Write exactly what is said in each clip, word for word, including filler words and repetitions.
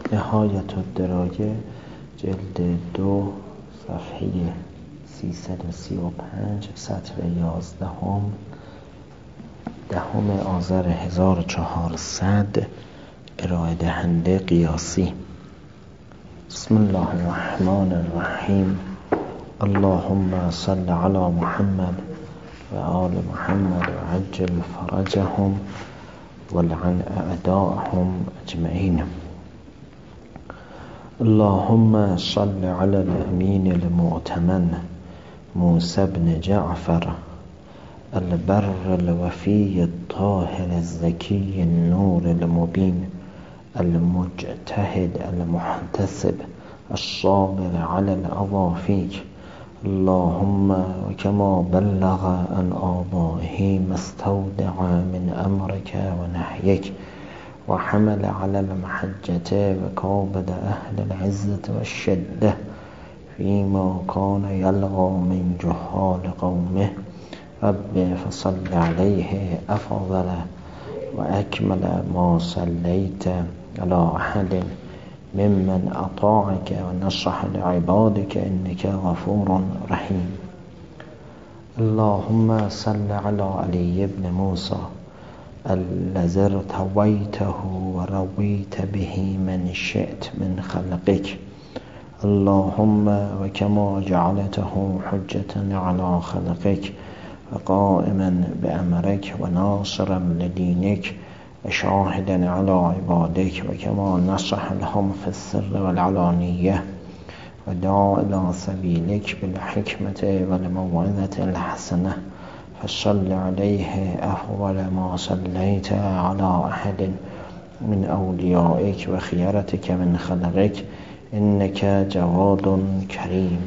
نهایت الدراجه جلد دو صفحه سیصد و سی و پنج سطر یازدهم دهم آذر هزار و چهارصد ارائه دهنده قیاسی. بسم الله الرحمن الرحیم. اللهم صل علی محمد و آل محمد و عجل فرجهم ولعن اعداءهم اجمعین. اللهم صل على الامین المؤتمن موسی بن جعفر البر الوفی الطاهر الزکی النور المبین المجتهد المحتسب الصابر على الأضافيك. اللهم كما بلغ عن آبائه ما استودع من أمرك ونهيك وحمل على المحجة وكابد أهل العزة والشدة فيما كان يلغى من جهال قومه. رب فصل عليه أفضل وأكمل ما صليت على أحد ممن أطاعك ونصح لعبادك إنك غفور رحيم. اللهم صل على علي بن موسى الذي ارتويته ورويت به من شئت من خلقك. اللهم وكما جعلته حجة على خلقك وقائما بأمرك وناصرا لدينك وشاهدا على عبادك وكما نصح لهم في السر والعلانية ودعا إلى سبيلك بالحكمة والموعظة الحسنة فصل عليه أفضل ما صليت على أحد من أوليائك وخيرتك من خلقك إنك جواد كريم.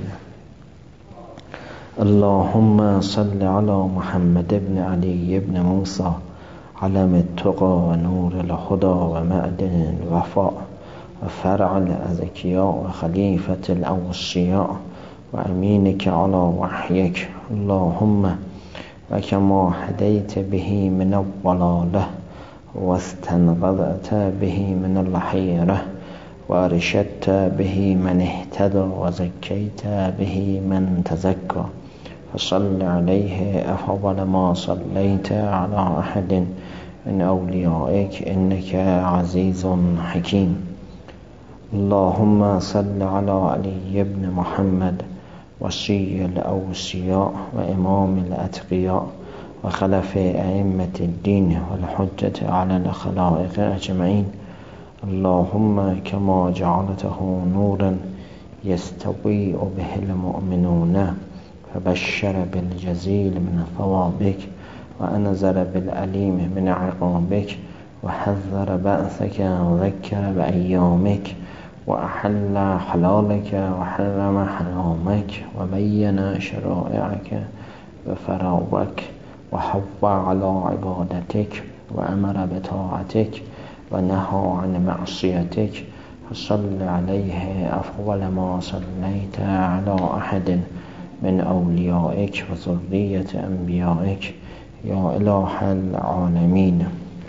اللهم صل على محمد بن علي بن موسى علم التقى ونور الهدى ومعدن الوفاء وفرع الأزكياء وخليفة الأوصياء وأمينك على وحيك. اللهم وكما هديت به من الضلالة واستنقذت به من الحيرة وأرشدت به من اهتدى وزكيت به من تزكى فصل عليه أفضل ما صليت على أحد من أوليائك إنك عزيز حكيم. اللهم صل على علي بن محمد وصي الأوصياء وإمام الأتقياء وخلف أئمة الدين والحجة على الخلائق أجمعين. اللهم كما جعلته نورا يستضيء به المؤمنون فبشر بالجزيل من ثوابك وأنذر بالأليم من عقابك وحذر بأسك وذكر بأيامك وأحل حلالك وحرم حرامك وبين شرائعك وفراوك وحض على عبادتك وأمر بطاعتك ونهى عن معصيتك فصل عليه أفضل ما صليت على أحد من أوليائك وذرية أنبيائك یا اله العالمین.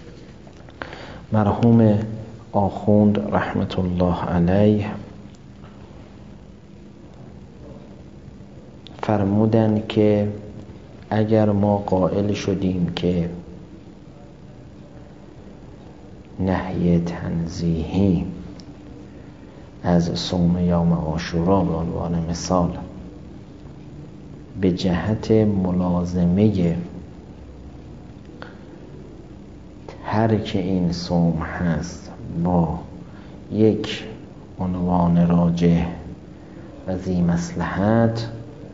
مرحوم آخوند رحمت الله علیه فرمودن که اگر ما قائل شدیم که نهی تنزیهی از صوم یوم عاشورا به عنوان مثال به جهت ملازمه ترک این صوم هست با یک عنوان راجح و ذی مصلحت،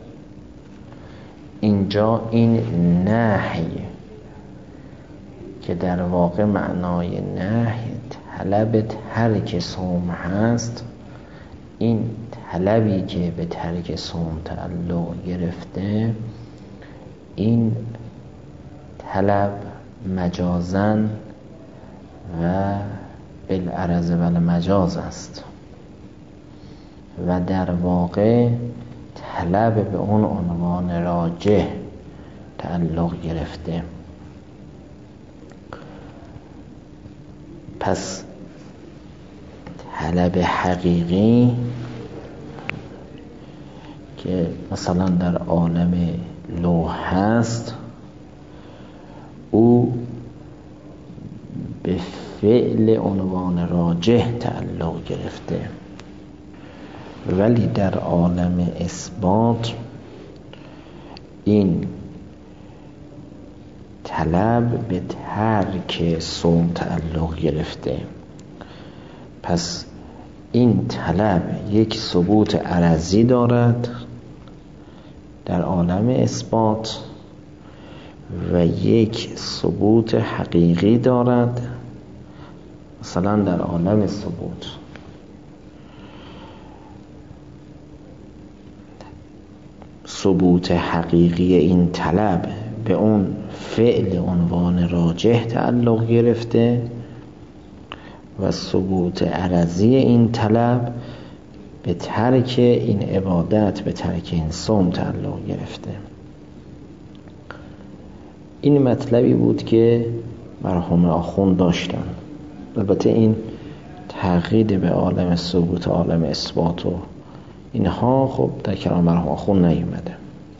اینجا این نهی که در واقع معنای نهی طلب ترک صوم هست، این طلبی که به ترک صوم تعلق گرفته، این طلب مجازن و بالعرض و المجاز است و در واقع طلب به اون عنوان راجح تعلق گرفته. پس طلب حقیقی که مثلا در عالم لوح هست، او به فعل عنوان راجح تعلق گرفته، ولی در عالم اثبات این طلب به ترک صوم تعلق گرفته. پس این طلب یک ثبوت عرضی دارد در عالم اثبات و یک ثبوت حقیقی دارد مثلا در عالم ثبوت. ثبوت حقیقی این طلب به اون فعل عنوان راجح تعلق گرفته و ثبوت عرضی این طلب به ترک این عبادت، به ترک این صوم تعلق گرفته. این مطلبی بود که مرحوم آخوند داشتن. البته این تقیید به عالم ثبوت، عالم اثبات و اینها خب در کلام مرحوم آخوند نیومده.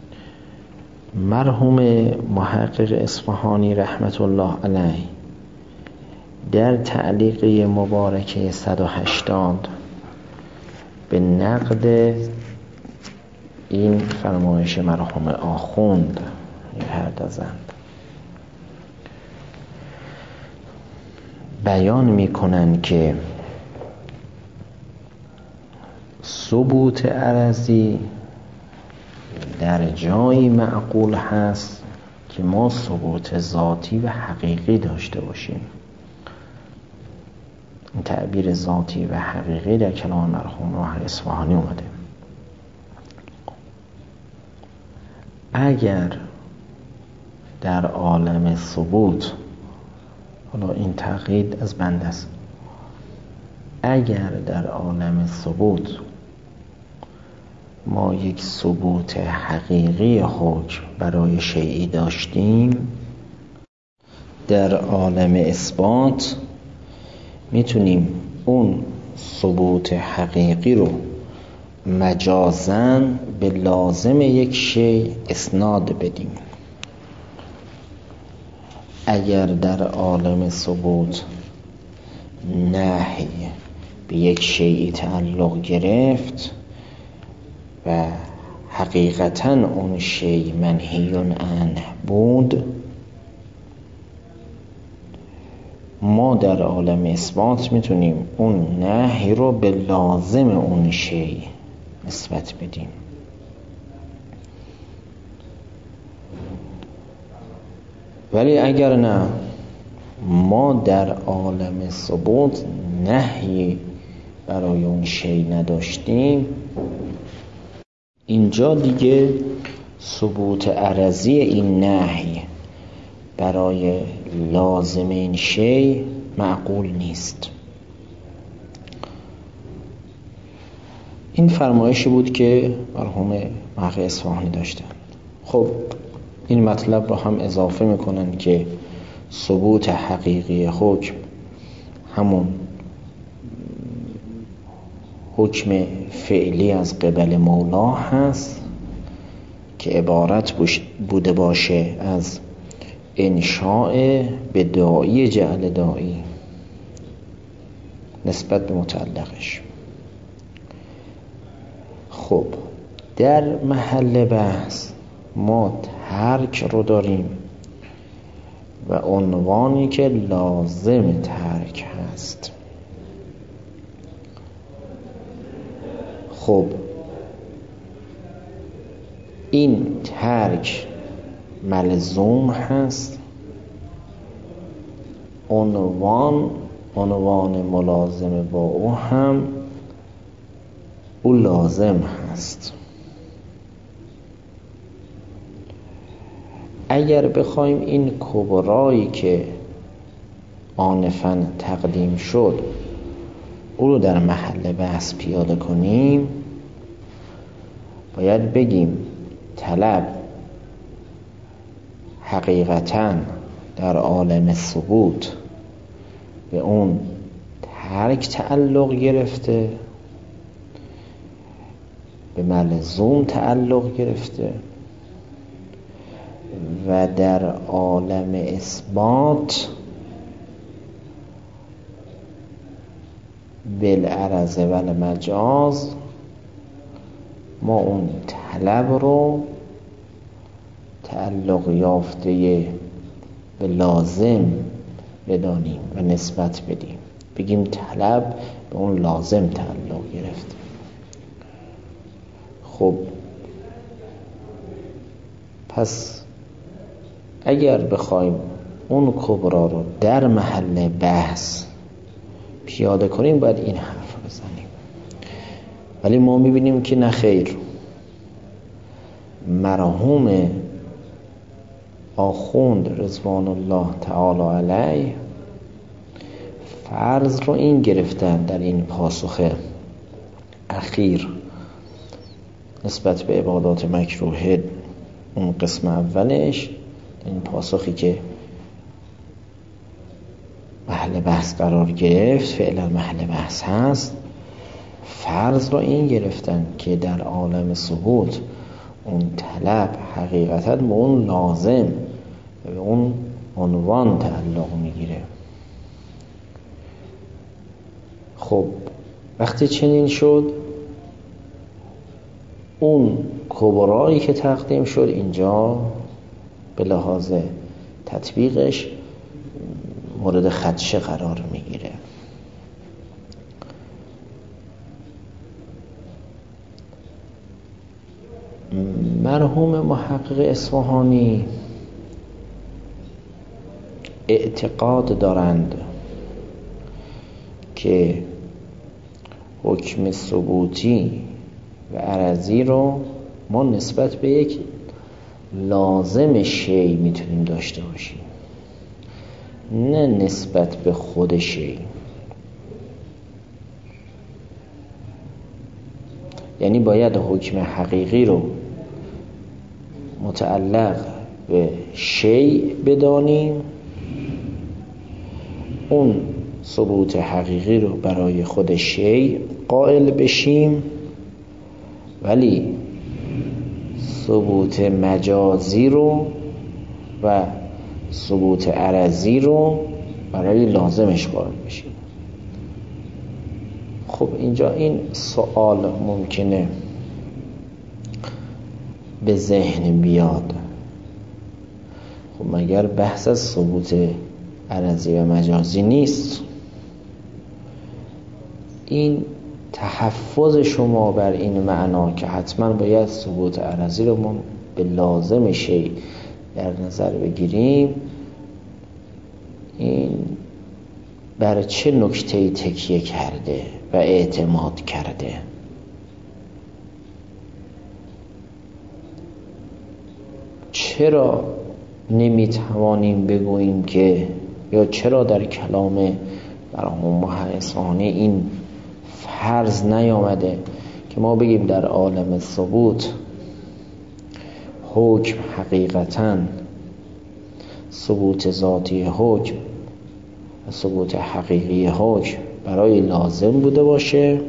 مرحوم محقق اصفهانی رحمت الله علیه در تعلیقه مبارکه صد و هشتاد به نقد این فرمایش مرحوم آخوند می‌پردازند. بیان می‌کنند که ثبوت عرضی در جایی معقول هست که ما ثبوت ذاتی و حقیقی داشته باشیم. این تعبیر ذاتی و حقیقی در کلام مرحوم محقق اصفهانی اومده. اگر در عالم ثبوت، حالا این تقیید از بنده است، اگر در عالم ثبوت ما یک ثبوت حقیقی حکم برای شیئی داشتیم، در عالم اثبات میتونیم اون ثبوت حقیقی رو مجازاً به لازم یک شیء اسناد بدیم. اگر در عالم ثبوت نهی به یک شیئی تعلق گرفت و حقیقتاً اون شیء منهی عنه بود، ما در عالم اثبات میتونیم اون نهی رو به لازم اون شیء نسبت بدیم. ولی اگر نه، ما در عالم ثبوت نهی برای اون شیء نداشتیم، اینجا دیگه ثبوت عرضی این نهی برای لازم این شیء معقول نیست. این فرمایشی بود که مرحوم محقق اصفهانی داشتن. خب این مطلب رو هم اضافه میکنن که ثبوت حقیقی حکم همون حکم فعلی از قبل مولا هست که عبارت بوده باشه از انشاء به داعی جعل داعی نسبت به متعلقش. خب در محل بحث ما ترک رو داریم و عنوانی که لازم ترک هست. خب این ترک ملزوم هست، عنوان عنوان ملازم با او هم او لازم هست. اگر بخوایم این کبرایی که آنفاً تقدیم شد او رو در محل بحث پیاده کنیم، باید بگیم طلب حقیقتاً در عالم ثبوت به اون ترک تعلق گرفته، به ملزوم تعلق گرفته و در عالم اثبات بالعرض و المجاز ما اون طلب رو تعلق یافته به لازم بدانیم و نسبت بدیم، بگیم طلب به اون لازم تعلق گرفته. خب پس اگر بخوایم اون کبرا رو در محل بحث پیاده کنیم باید این حرف رو بزنیم، ولی ما میبینیم که نه خیر. مرحوم آخوند رضوان الله تعالی علیه فرض رو این گرفتن در این پاسخ اخیر نسبت به عبادات مکروهه، اون قسم اولش، این پاسخی که محل بحث قرار گرفت، فعلا محل بحث هست، فرض رو این گرفتن که در عالم ثبوت اون طلب حقیقتا به اون لازم به اون عنوان تعلق میگیره. خب وقتی چنین شد، اون کبرایی که تقدیم شد اینجا به لحاظ تطبیقش مورد خدشه قرار میگیره. مرحوم محقق اصفهانی اعتقاد دارند که حکم ثبوتی و عرضی رو ما نسبت به یک لازم شی میتونیم داشته باشیم، نه نسبت به خود شی. یعنی باید حکم حقیقی رو متعلق به شی بدانیم، اون ثبوت حقیقی رو برای خود شی قائل بشیم، ولی ثبوت مجازی رو و ثبوت عرضی رو برای لازمش قائل بشیم. خب اینجا این سوال ممکنه به ذهن بیاد، خب مگر بحث از ثبوت عرضی و مجازی نیست؟ این تحفظ شما بر این معنا که حتما باید ثبوت عرضی رو ما به لازم شی در نظر بگیریم، این بر چه نکته‌ای تکیه کرده و اعتماد کرده؟ چرا نمیتوانیم بگوییم که، یا چرا در کلام مرحوم محقق اصفهانی این فرض نیامده که ما بگیم در عالم ثبوت حکم حقیقتاً ثبوت ذاتی حکم و ثبوت حقیقی حکم برای لازم بوده باشه،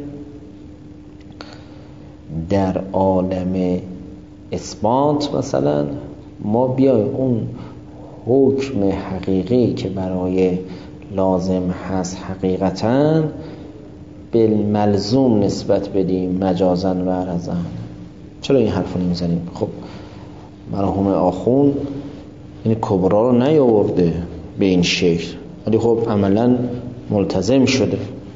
در عالم اثبات مثلا ما بیایم اون حکم حقیقی که برای لازم هست حقیقتاً بالملزوم نسبت بدیم مجازاً و عرضاً؟ چرا این حرف رو نمیزنیم؟ خب مرحوم آخوند این کبرا رو نیاورده به این شکل، ولی خب عملاً ملتزم شده.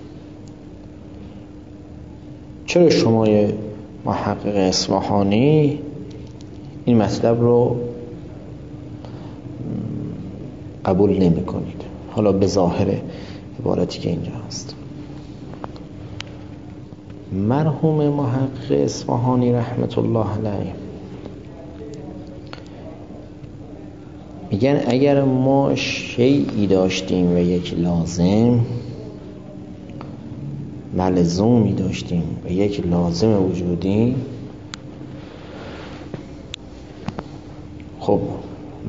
چرا شما محقق اصفهانی این مطلب رو قبول نمی کنید؟ حالا به ظاهر عبارتی که اینجا هست، مرحوم محقق اصفهانی رحمت الله علیه میگن اگر ما شیئی داشتیم و یک لازم ملزومی داشتیم و یک لازم وجودی، خب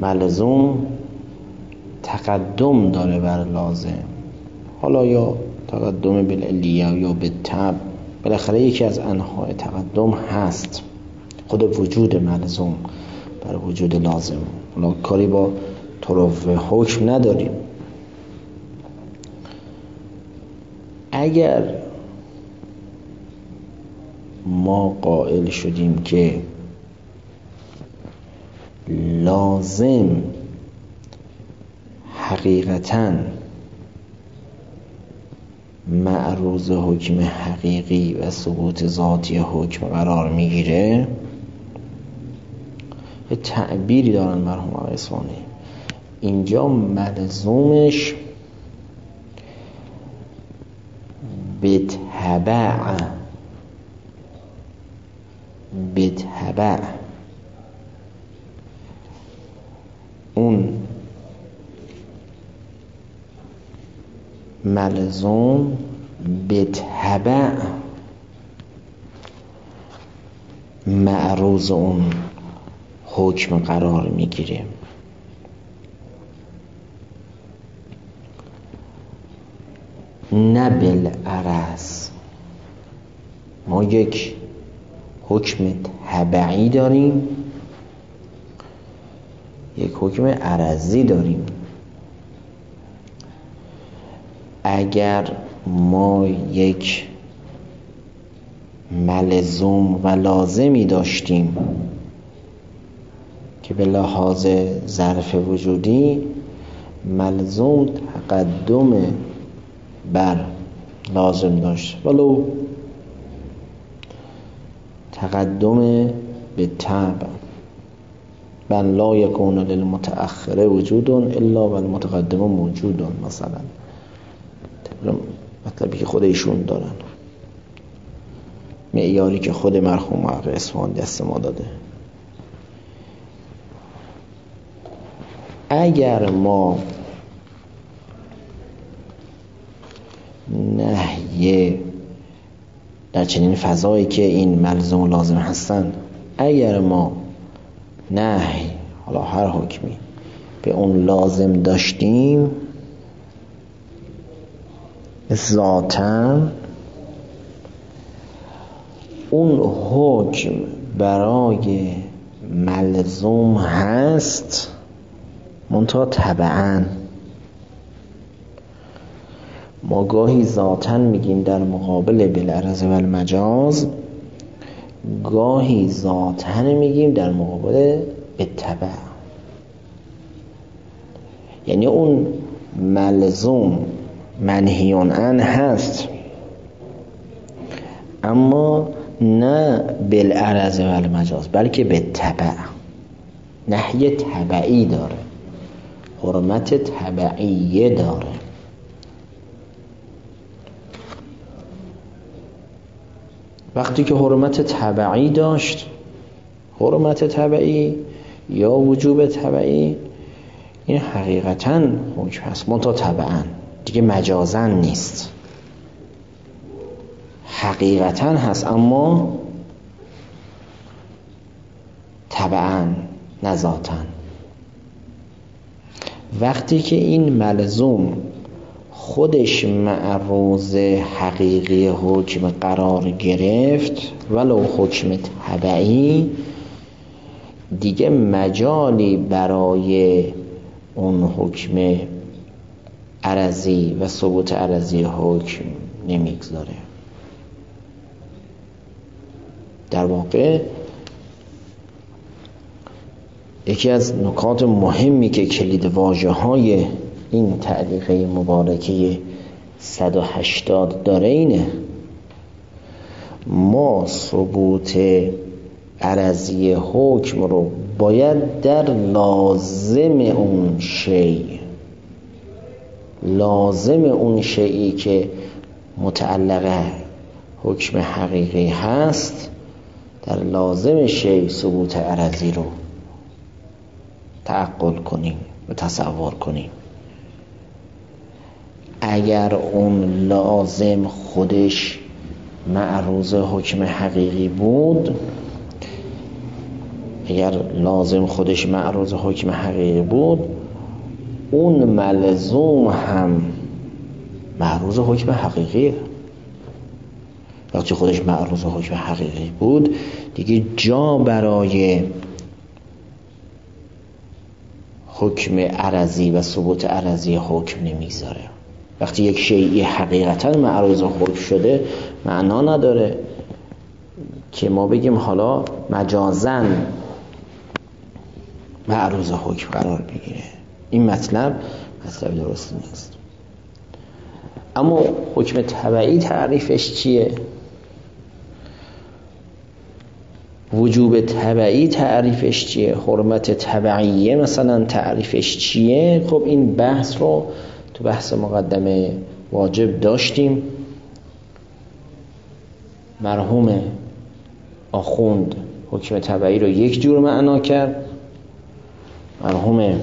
ملزوم تقدم داره بر لازم، حالا یا تقدم بالعلیه یا بالتبع، بالاخره یکی از انواع تقدم هست، خود وجود ملزوم بر وجود لازم. حالا کاری با طرف حکم نداریم. اگر ما قائل شدیم که لازم حقیقتاً معروض حکم حقیقی و ثبوت ذاتی حکم قرار میگیره، یه تعبیری دارن مرحوم آقای اصفهانی، اینجا ملزومش بتبع بتبع اون ملزوم بتبع معروض اون حکم قرار میگیره. نه بالعرض. ما یک حکم تبعی داریم، یک حکم عرضی داریم. اگر ما یک ملزوم و لازمی داشتیم که به لحاظ ظرف وجودی ملزوم تقدم بر لازم داشت، ولو تقدم به تبع، بل لا یکون للمتأخر وجود الا والمتقدم موجود، مثلا مطلبی که خود ایشون دارن، معیاری که خود مرحوم آقای اصفهانی دست ما داده. اگر ما نهی در چنین فضایی که این ملزوم و لازم هستن، اگر ما نهی حالا هر حکمی به اون لازم داشتیم، ذاتاً اون حکم برای ملزوم هست، منتها تبعاً. ما گاهی ذاتاً میگیم در مقابل بالعرض و المجاز، گاهی ذاتاً میگیم در مقابل بالتبع. یعنی اون ملزوم منهیون عنه هست، اما نه بالعرض و المجاز، بلکه بالتبع. نهی تبعی داره، حرمت تبعیه داره. وقتی که حرمت تبعی داشت، حرمت تبعی یا وجوب تبعی، این حقیقتاً حکم هست، منتها تبعاً، دیگه مجازاً نیست، حقیقتاً هست اما تبعاً نه ذاتاً. وقتی که این ملزوم خودش معروض حقیقی حکم قرار گرفت، ولو حکم تبعی، دیگه مجالی برای اون حکم عرضی و ثبوت عرضی حکم نمیگذاره. در واقع یکی از نکات مهمی که کلید واژه های این تعلیقه مبارکه صد و هشتاد داره اینه: ما ثبوت عرضی حکم رو باید در لازم اون شیء، لازم اون شیئی که متعلق حکم حقیقی هست، در لازم شیء ثبوت عرضی رو تعقل کنیم و تصور کنیم. اگر اون لازم خودش معروض حکم حقیقی بود، اگر لازم خودش معروض حکم حقیقی بود، اون ملزوم هم معروض حکم حقیقیه. وقتی خودش معروض حکم حقیقی بود دیگه جا برای حکم عرضی و ثبوت عرضی حکم نمیذاره. وقتی یک شیئی حقیقتا معروض حکم شده معنا نداره که ما بگیم حالا مجازاً معروض حکم قرار بگیره. این مطلب مطلب درست نیست. اما حکم تبعی تعریفش چیه؟ وجوب تبعی تعریفش چیه؟ حرمت تبعیه مثلا تعریفش چیه؟ خب این بحث رو تو بحث مقدمه واجب داشتیم. مرحوم آخوند حکم تبعی رو یک جور معنا کرد، مرحوم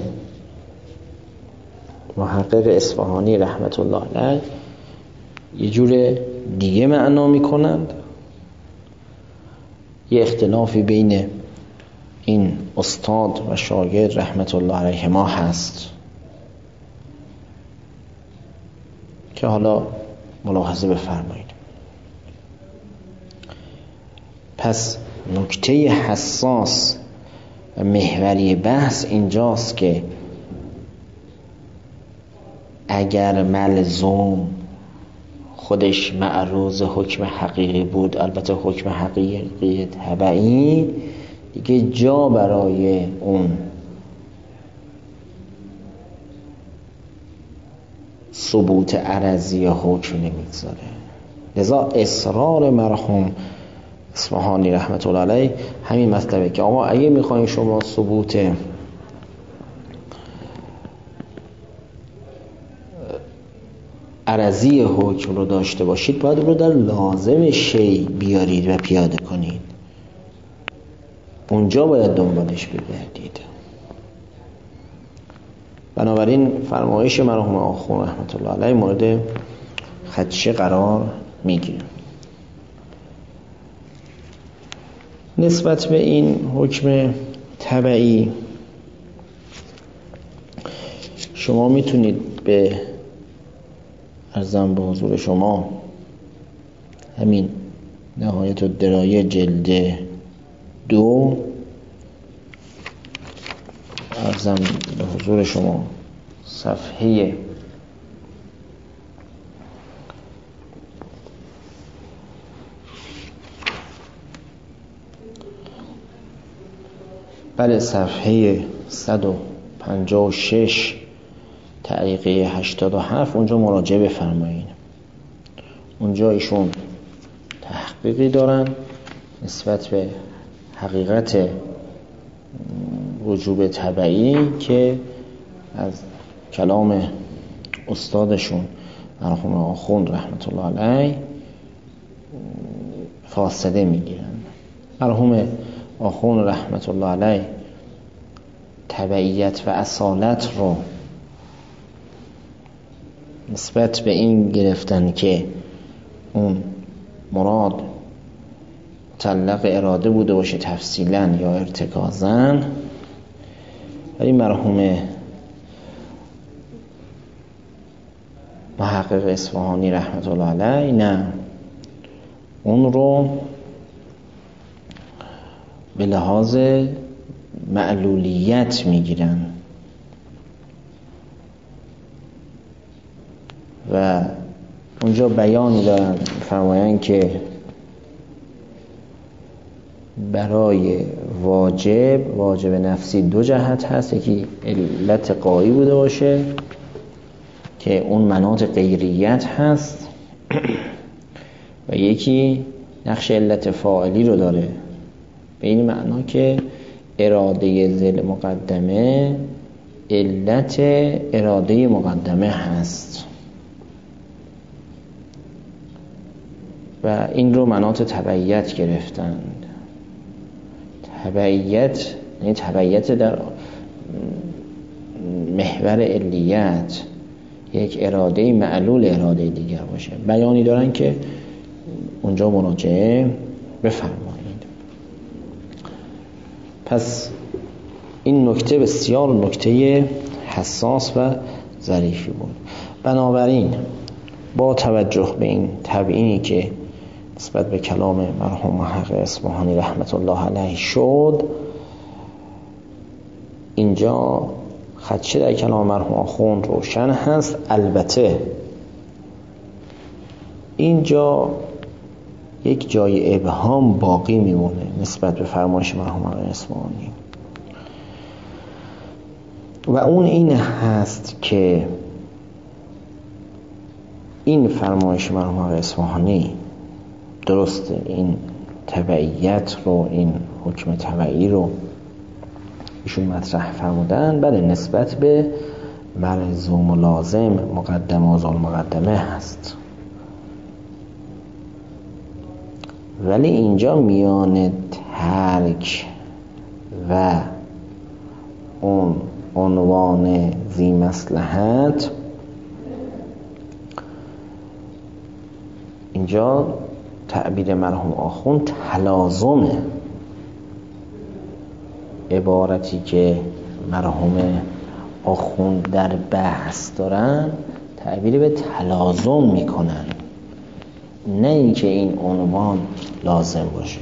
محقق اصفهانی رحمت الله علیه یه جور دیگه معنا میکنند. یه اختلافی بین این استاد و شاگرد رحمت الله علیه ما هست که حالا ملاحظه بفرمایید. پس نکته حساس و محوری بحث اینجاست که اگر ملزوم خودش معروض حکم حقیقی بود، البته حکم حقیقی تبعی، دیگه جا برای اون ثبوت عرضی حکم نمیذاره. لذا اصرار مرحوم اصفهانی رحمت الله علیه همین مطلبه که آقا اگه میخواین شما ثبوت عرضی حکم رو داشته باشید باید رو در لازم شی بیارید و پیاده کنید، اونجا باید دنبالش بگردید. بنابراین فرمایش مرحوم آخوند رحمت الله علیه مورد خدشه قرار میگیره. نسبت به این حکم تبعی شما میتونید به عرضم به حضور شما همین نهایت الدرایه جلد دو عرضم به حضور شما صفحه بله صفحه صد و پنجاه و شش تعلیقه هشتاد و هفت اونجا مراجعه بفرمایید. اونجا ایشون تحقیقی دارن نسبت به حقیقت وجوب تبعی که از کلام استادشون مرحوم آخوند رحمت الله علیه فاصله میگیرن. مرحوم آخوند رحمت الله علیه تبعیت و اصالت رو نسبت به این گرفتن که اون مراد متعلق اراده بوده باشه تفصیلا یا ارتکازا، ولی مرحوم محقق اصفهانی رحمت الله علیه نه، اون رو به لحاظ معلولیت میگیرن و اونجا بیانی دارن فرمایند که برای واجب واجب نفسی دو جهت هست، یکی علت قایی بوده باشه که اون مناط غیریت هست و یکی نقش علت فاعلی رو داره، به این معنا که اراده ذیل مقدمه علت اراده مقدمه هست و این رو مناط تبعیت گرفتند. تبعیت یعنی تبعیت در محور علیت، یک اراده معلول اراده دیگر باشه. بیانی دارن که اونجا مراجعه بفرمایید. پس این نکته بسیار نکته حساس و ظریفی بود. بنابراین با توجه به این تبیینی که نسبت به کلام مرحوم محقق اصفهانی رحمت الله علیه شد، اینجا خدشه در کلام مرحوم آخوند روشن هست. البته اینجا یک جای ابهام باقی میمونه نسبت به فرمایش مرحوم محقق اصفهانی و اون این هست که این فرمایش مرحوم محقق اصفهانی درسته، این تبعیت رو، این حکم تبعی رو ایشون مطرح فرمودن، بله نسبت به ملزوم و لازم مقدمه و ذل مقدمه هست، ولی اینجا میان ترک و اون عنوان ذی مصلحت اینجا تعبیر مرحوم آخوند تلازمه. عبارتی که مرحوم آخوند در بحث دارن تعبیر به تلازم میکنن، نه اینکه این عنوان لازم باشه.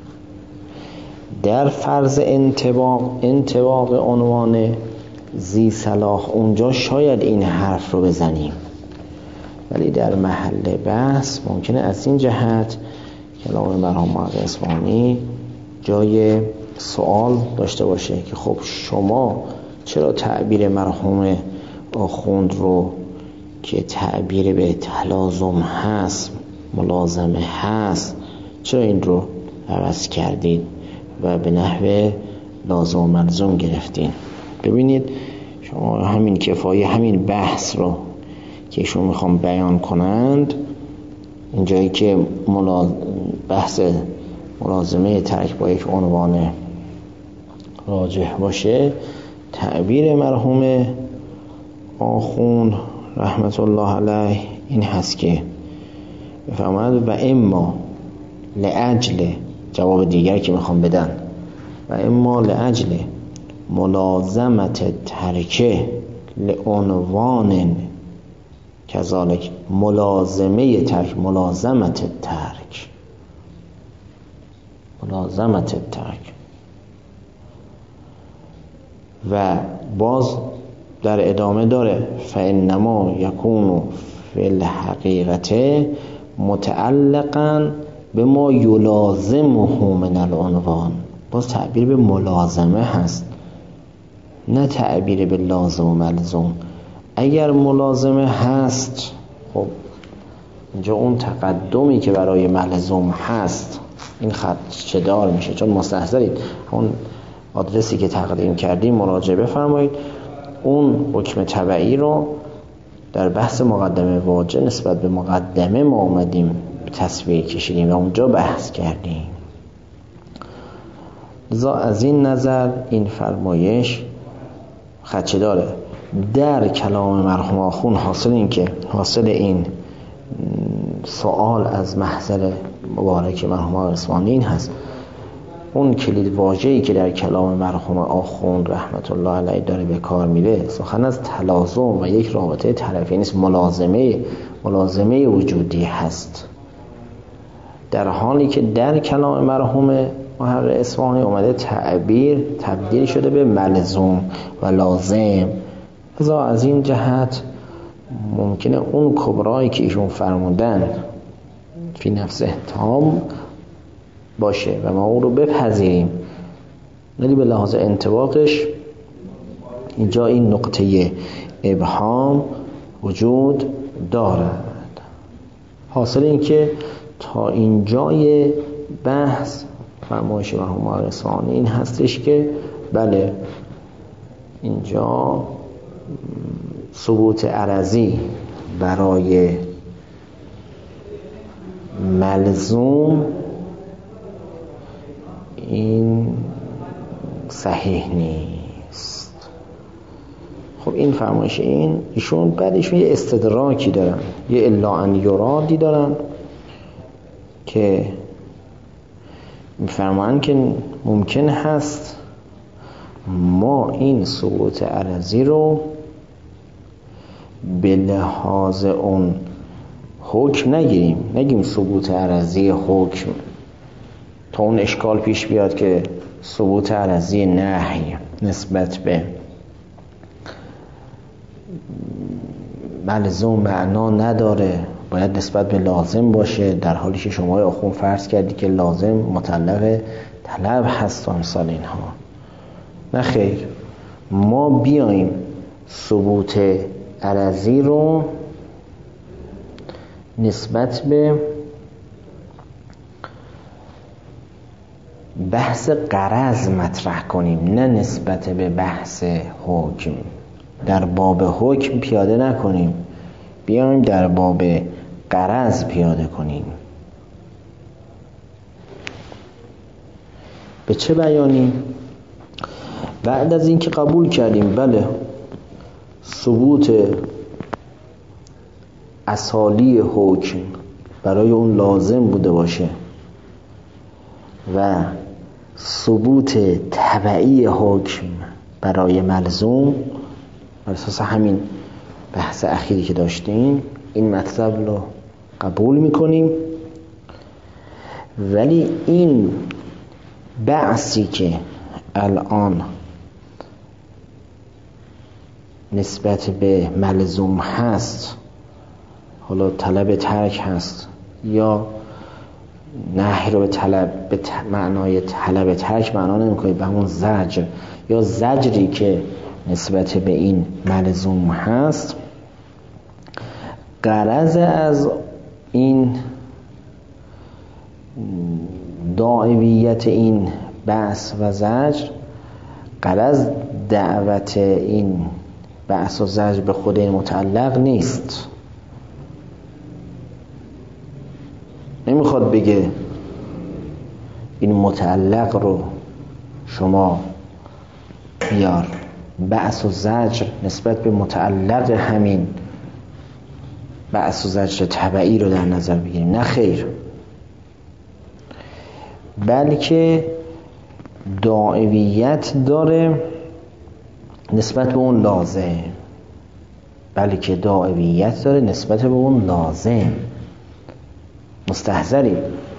در فرض انطباق انطباق عنوان ذی صلاح اونجا شاید این حرف رو بزنیم، ولی در محل بحث ممکنه از این جهت کلام مرحوم محقق اصفهانی جای سوال داشته باشه که خب شما چرا تعبیر مرحوم آخوند رو که تعبیر به تلازم هست، ملازمه هست، چرا این رو عوض کردید و به نحو لازم و ملزوم گرفتین؟ ببینید شما همین کفایه همین بحث رو که ایشون میخوام بیان کنند، اینجایی که ملاز... بحث ملازمه ترک با یک عنوان راجح باشه، تعبیر مرحوم آخوند رحمت الله علیه این هست که بفرماید و اما لأجل، جواب دیگر که میخوام بدن، و اما لأجل ملازمت ترکه لعنوان کذالک، ملازمه ترک، ملازمت ترک ملازمت ترک و باز در ادامه داره فانما یکون فی الحقیقت متعلقا به ما یلازمه من العنوان. باز تعبیر به ملازمه هست، نه تعبیر به لازم و ملزوم. اگر ملازمه هست خب اینجا اون تقدمی که برای ملزوم هست این خدشه دار میشه، چون مستحضرید اون آدرسی که تقدیم کردیم مراجعه بفرمایید. اون حکم تبعی رو در بحث مقدمه واجه نسبت به مقدمه ما اومدیم تصویر کشیدیم و اونجا بحث کردیم. لذا از این نظر این فرمایش خدشه داره. در کلام مرحوم آخوند حاصل این که حاصل این سوال از محضر مبارک مرحوم اصفهانی این هست، اون کلید واژه‌ای که در کلام مرحوم آخوند رحمت الله علیه داره به کار میره سخن از تلازم و یک رابطه طرفی نیست، ملازمه ملازمه وجودی هست، در حالی که در کلام مرحوم محقق اصفهانی اومده تعبیر تبدیل شده به ملزوم و لازم. لذا از این جهت ممکنه اون کبرایی که ایشون فرمودن فی نفسه تام باشه و ما اون رو بپذیریم، ولی به لحاظ انطباقش اینجا این نقطه ابهام وجود دارد. حاصل این که تا اینجای بحث فرمایش مرحوم اصفهانی این هستش که بله اینجا ثبوت عرضی برای ملزوم این صحیح نیست. خب این فرمایش این ایشون بعدشون یه استدراکی دارن، یه الا ان یرادی دارن که میفرمایند که ممکن هست ما این ثبوت عرضی رو به لحاظ اون حکم نگیریم، نگیم ثبوت عرضی حکم، تا اون اشکال پیش بیاد که ثبوت عرضی نهی نسبت به ملزوم معنا نداره، باید نسبت به لازم باشه، در حالی که شما آخون فرض کردی که لازم مطلق طلب هست و امثال اینها. نه خیر، ما بیاییم ثبوت عرضی رو نسبت به بحث غرض مطرح کنیم، نه نسبت به بحث حکم. در باب حکم پیاده نکنیم، بیاییم در باب غرض پیاده کنیم. به چه بیانی؟ بعد از اینکه قبول کردیم بله ثبوت اصالی حکم برای اون لازم بوده باشه و ثبوت تبعی حکم برای ملزوم، بر اساس همین بحث اخیری که داشتیم این مطلب رو قبول میکنیم. ولی این بحثی که الان نسبت به ملزوم هست، حالا طلب ترک هست یا نهی رو به طلب به معنای طلب ترک معنا نمی‌کنید، به همون زجر یا زجری که نسبت به این ملزوم هست، غرض از این داعیت این بحث و زجر، غرض دعوت این بحث و زجر به خود این متعلق نیست. نمیخواد بگه این متعلق رو شما بیار بحث و زجر نسبت به متعلق همین بحث و زجر تبعی رو در نظر بگیریم. نه خیر، بلکه داعیت داره نسبت به اون لازم، بلکه داعیت داره نسبت به اون لازم. مستحضریم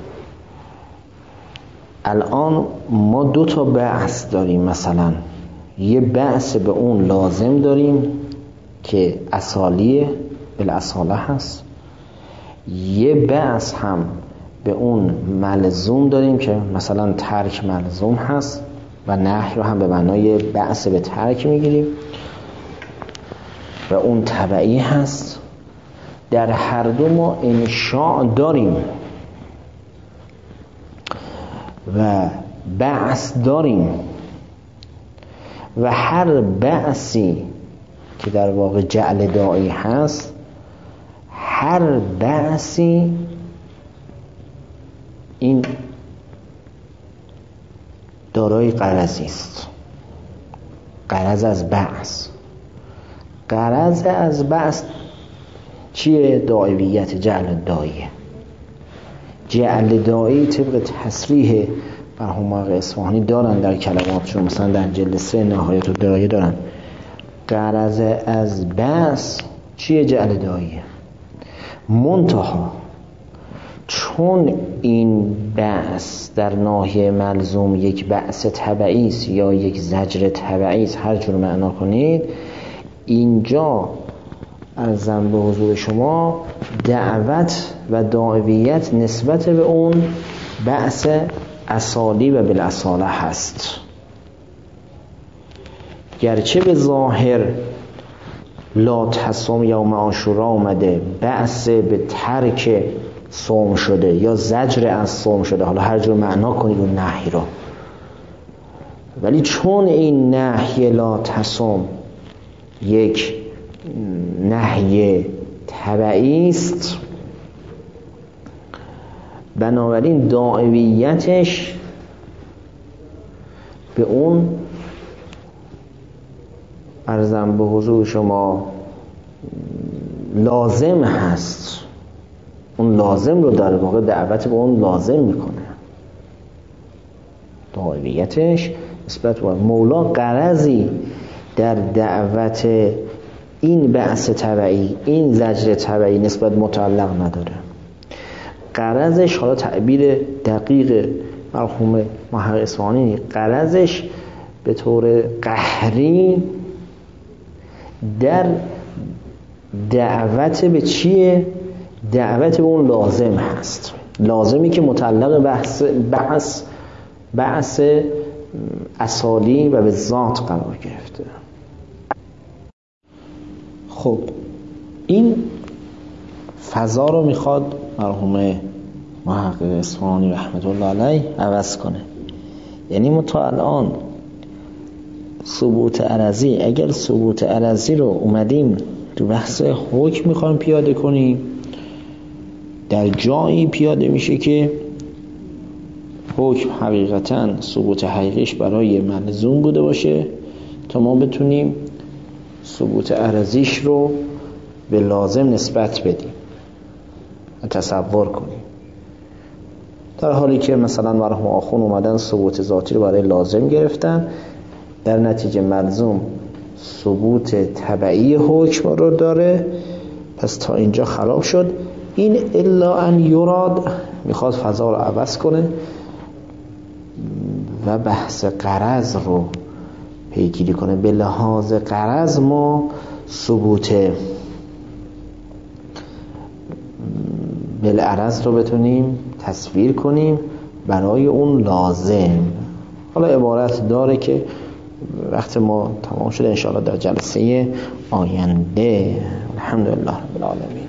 الان ما دو تا بحث داریم، مثلا یه بحث به اون لازم داریم که اصالیه بالاصاله هست، یه بحث هم به اون ملزوم داریم که مثلا ترک ملزوم هست و نهی رو هم به معنای بحث به ترک میگیریم و اون تبعی هست. در هر دو ما انشاء داریم و بحث داریم و هر بحثی که در واقع جعل داعی هست، هر بحثی این دارای غرضی است. غرض از بحث، غرض از بحث چیه؟ داعیت، جعل داعیه. جعل داعی طبق تصریح برهماق اصفهانی دارن در کلماتشون، مثلا در جلد سه نهایت الدرایه دارن. غرض از بحث چیه؟ جعل داعیه. منتها چون این بحث در ناحیه ملزوم یک بحث تبعی است یا یک زجر تبعی است، هر جور معنا کنید، اینجا عرضم به حضور شما دعوت و داعیت نسبت به اون بحث اصالی و بالاصاله هست. گرچه به ظاهر لا تصوم یوم عاشورا اومده، بحث به ترک صوم شده یا زجر از صوم شده، حالا هر جور معنا کنید اون نهی رو، ولی چون این نهی لا تصوم یک نهی تبعی است، بنابراین داعیتش به اون عرضم به حضور شما لازم هست. اون لازم رو در واقع دعوت به اون لازم میکنه. داعیتش نسبت به مولا غرضی در دعوت این بعث تبعی، این زجر تبعی نسبت متعلق نداره. غرضش، حالا تعبیر دقیق مرحوم محقق اصفهانی، غرضش به طور قهری در دعوت به چیه؟ دعوت به اون لازم هست، لازمی که متعلق بحث بحث بحث اصالی و به ذات قرار گرفته. خب این فضا رو میخواد مرحوم محقق اصفهانی رحمت الله علیه عوض کنه. یعنی ما تا الان ثبوت عرضی، اگر ثبوت عرضی رو اومدیم تو بحث حکم میخوایم پیاده کنیم، در جایی پیاده میشه که حکم حقیقتا ثبوت حقیقیش برای ملزوم بوده باشه تا ما بتونیم ثبوت عرضیش رو به لازم نسبت بدیم، تصور کنیم. در حالی که مثلا مرحوم آخون اومدن ثبوت ذاتی رو برای لازم گرفتن، در نتیجه ملزوم ثبوت تبعی حکم رو داره، پس تا اینجا خراب شد. این الا ان یراد میخواد فضا رو عوض کنه و بحث غرض رو پیگیری کنه. به لحاظ غرض ما ثبوت بالعرض رو بتونیم تصویر کنیم برای اون لازم. حالا عبارت داره که وقت ما تمام شده، انشاءالله در جلسه آینده. الحمدلله رب العالمین.